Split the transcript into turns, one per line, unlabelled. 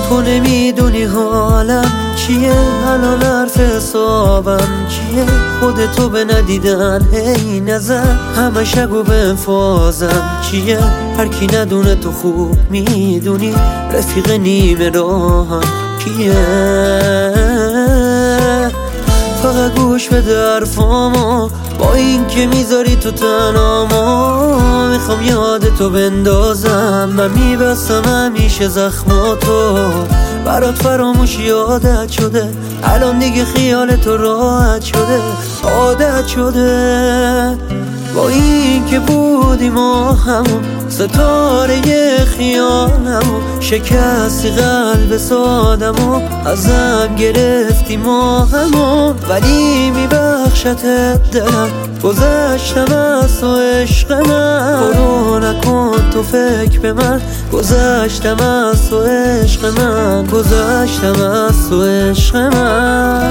تو نمیدونی حالم چیه، الان حرف حسابم چیه. خودتو به ندیدن هی نظر، همه شگو به فازم چیه. هر کی ندونه تو خوب میدونی، رفیق نیمه راهم کیه. فقط گوش بده حرفامو، با این که میذاری تو تنامو. میخوام یادتو بندازم، من میبستم همیشه زخماتو. برات فراموشی عادت شده، الان دیگه خیالتو راحت شده، عادت شده. با این که بودیم ما همون ستاره خیالمو، شکستی قلب سادمو، ازم گرفتی ما همو. ولی میبخشت دلم، گذشتم از تو عشق من. برو نکن تو فکر به من، گذشتم از تو عشق من، گذشتم از تو عشق من.